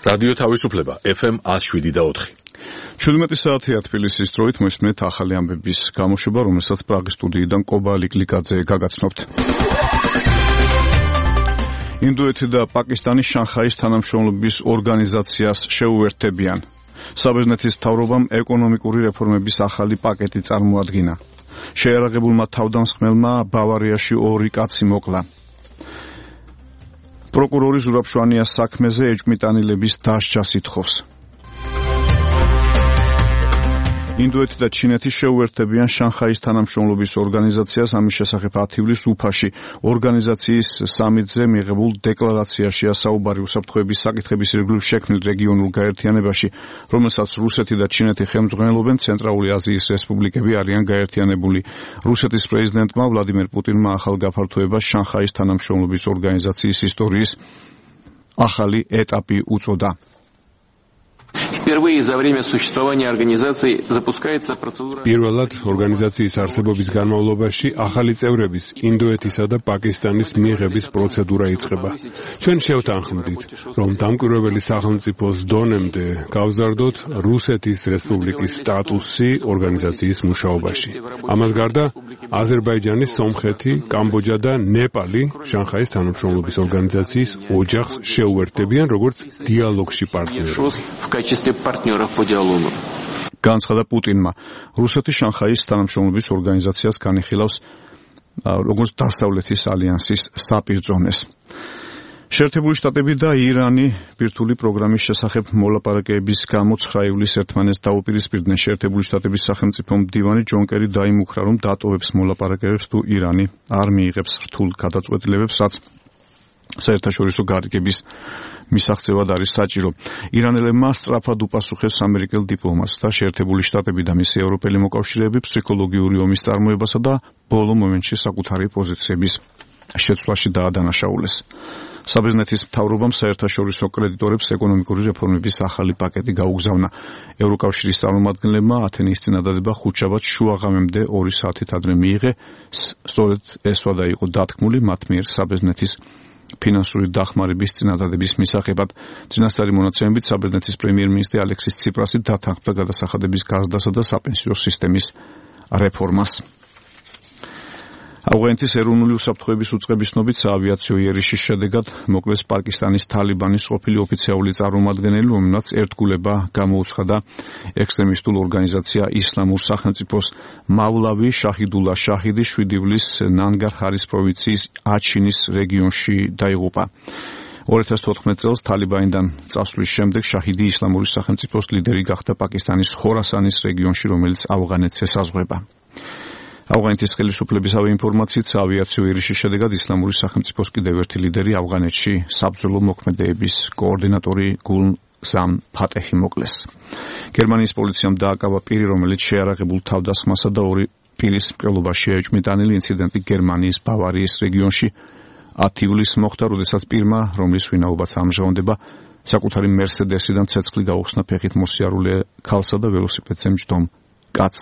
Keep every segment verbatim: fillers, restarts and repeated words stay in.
რადიო თავისუფლება ეფ ემ one oh seven და four. ჩვიდმეტი საათია თბილისის დროით მოისმენთ ახალი ამბების გამოშვება, რომელსაც პრაღის სტუდიიდან კობა ლიკლიკაძე გაგაცნობთ. ინდოეთი და პაკისტანი შანხაის თანამშრომლობის ორგანიზაციას შეუერთდებიან. საბერძნეთის მთავრობამ ეკონომიკური რეფორმების ახალი პაკეტი წარმოადგინა. შეიარაღებულმა თავდამსხმელმა ბავარიაში ორი კაცი მოკლა. პროკურორი ზურაბ-შვანიას საქმეზე ეჭვმიტანილების დასჯას ითხოვს. ინდოეთი და ჩინეთი შეუერთდებიან შანხაის თანამშრომლობის ორგანიზაციას, ამის შესახებ ათი ივლისს უფაში ორგანიზაციის სამიტზე მიღებულ დეკლარაციაშია საუბარი უსაფრთხოების საკითხების ირგვლივ შექმნილ რეგიონულ გაერთიანებაში, რომელსაც რუსეთი და ჩინეთი ხელმძღვანელობენ. ცენტრალური აზიის რესპუბლიკები არიან გაერთიანებული. რუსეთის პრეზიდენტმა ვლადიმერ პუტინმა ახალ გაფართოებას შანხაის თანამშრომლობის ორგანიზაციის ისტორიის ახალი ეტაპი უწოდა. Впервые за время существования организации запускается процедура. Პირველად ორგანიზაციის არსებობის განმავლობაში ახალი წევრების ინდოეთისა და პაკისტანის მიღების პროცედურა იწყება. ჩვენ შევთანხმდით, რომ დამკვირვებელი სახელმწიფოს დონემდე გავზარდოთ რუსეთის რესპუბლიკის სტატუსი ორგანიზაციის მუშაობაში. ამას გარდა აზერბაიჯანი, სომხეთი, კამბოჯა და ნეპალი შანხაის თანამშრომლობის ორგანიზაციის ოჯახს შეუერთდებიან როგორც დიალოგში პარტნიორები. партнеров по диалогу. განცხადა პუტინმა. რუსეთი შანხაის თანამშრომლობის ორგანიზაციას განიხილავს როგორც დასავლეთის ალიანსის საპირწონეს. შეერთებული შტატები და ირანი ბირთვული პროგრამის შესახებ მოლაპარაკებების გამო ცხრა ივლისს ერთმანეთს დაუპირისპირდნენ. შეერთებული შტატების სახელმწიფო მდივანი ჯონ კერი დაიმუქრა, რომ დატოვებს მოლაპარაკებებს თუ ირანი არ მიიღებს რთულ გადაწყვეტილებებს, რაც საერთაშორისო გარიგების მისაღწევად არის საჭირო. ირანელებმა სწრაფად უპასუხეს ამერიკელ დიპლომატს და შეერთებული შტატები და მისი ევროპელი მოკავშირეები ფსიქოლოგიური ომის წარმოებასა და ბოლო მომენტში საკუთარი პოზიციების შეცვლაში დაადანაშაულეს. საბერძნეთის მთავრობამ საერთაშორისო კრედიტორებს ეკონომიკური რეფორმების ახალი პაკეტი გაუგზავნა. ევროკავშირის წარმომადგენლებმა ათენის წინადადება ხუთშაბათს შუაღამემდე ორი საათით ადრე მიიღე. სწორედ ეს ვადა იყო დათქმული მათ მიერ საბერძნეთის ფინანსური დახმარების წინადადების მისაღებად. წინასწარი მონაცემებით საბერძნეთის პრემიერ-მინისტრი ალექსის ციპრასი დათანხმდა გადასახადების გაზრდასა და საპენსიო სისტემის რეფორმას. ავღანეთის ეროვნული უსაფრთხოების უწყების ცნობით საავიაციო იერიშის შედეგად მოკლეს პაკისტანის თალიბანის ყოფილი ოფიციალური წარმომადგენელი, რომელმაც ერთგულება გამოუცხადა ექსტრემისტულ ორგანიზაცია ისლამურ სახელმწიფოს. მავლავი შაჰიდულა შაჰიდი შვიდი ივლისს ნანგარჰარის პროვინციის აჩინის რეგიონში დაიღუპა. ორი ათას თოთხმეტ წელს თალიბანიდან წასვლის შემდეგ შაჰიდი ისლამური სახელმწიფოს ლიდერი გახდა პაკისტანის ხორასანის რეგიონში, რომელიც ავღანეთს ესაზღვრება. ავღანეთის ხელისუფლებისავე ინფორმაციით საავიაციო იერიშის შედეგად ისლამური სახელმწიფოს კიდევ ერთი ლიდერი ავღანეთში საბრძოლო მოქმედებების კოორდინატორი გულზამ ფატეჰი მოკლეს. გერმანიის პოლიციამ დააკავა პირი, რომელიც შეიარაღებულ თავდასხმასა და ორი პირის მკვლელობაშია ეჭვმიტანილი. ინციდენტი გერმანიის ბავარიის რეგიონში ათი ივლისს მოხდა, როდესაც პირმა, რომლის ვინაობაც ამჟღავნდება, საკუთარი მერსედესიდან ცეცხლი გაუხსნა ფეხით მოსიარულე ქალსა და ველოსიპედზე მჯდომ კაცს.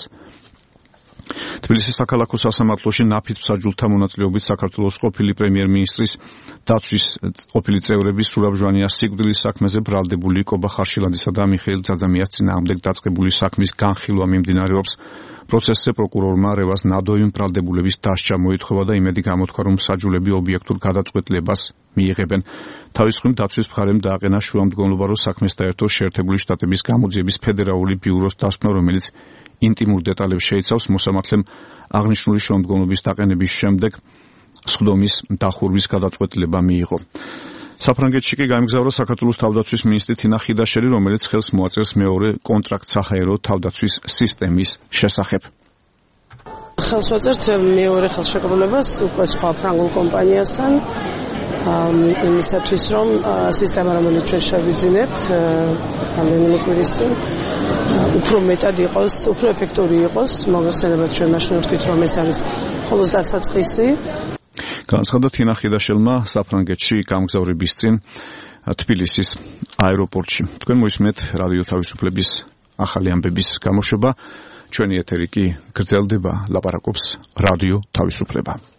თბილისის საქალაქო სასამართლოში ნაფიც მსაჯულთა მონაწილეობით საქართველოს ყოფილი პრემიერ-მინისტრის დაცვის ყოფილი წევრების ზურაბ-ჟვანიას სიკვდილის საქმეზე ბრალდებული კობა ხარშილანძისა და მიხეილ ძაძამიას წინააღმდეგ დაწყებული საქმის განხილვა მიმდინარეობს. პროცესზე პროკურორმა რევას ნადოიმ ბრალდებულების დასჯა მოითხოვა და იმედი გამოთქვა, რომ მსაჯულები ობიექტურ გადაწყვეტილებას მიიღებენ. თავის მხრივ დაცვის მხარემ დააყენა შუამდგომლობა, რომ საქმეს დაერთოს შეერთებული შტატების გამოძიების ფედერალური ბიუროს დასკვნა, რომელიც ინტიმურ დეტალებს შეიცავს. მოსამართლემ აღნიშნული შუამდგომლობის დაყენების შემდეგ სხდომის დახურვის გადაწყვეტილება მიიღო. საფრანგეთში კი გამგზავრა საქართველოს თავდაცვის მინისტრი თინა ხიდაშელი, რომელიც ხელს მოაწერს მეორე კონტრაქტს საჰაერო თავდაცვის სისტემის შესახებ. ხელს ვაწერთ მეორე ხელშეკრულებას უკვე სხვა ფრანგულ კომპანიასთან იმისათვის, რომ სისტემა, რომელიც ჩვენ შევიძინებთ რამდენიმე კვირის წინ, უფრო მეტად იყოს, უფრო ეფექტური იყოს. მოგეხსენებათ, ჩვენ მაშინ ვთქვით, რომ ეს არის მხოლოდ დასაწყისი. განცხადა თინა ხიდაშელმა საფრანგეთში გამგზავრების წინ თბილისის აეროპორტში. თქვენ მოისმენთ რადიო თავისუფლების ახალი ამბების გამოშვება. ჩვენი ეთერი კი გრძელდება, ლაპარაკობს რადიო თავისუფლება.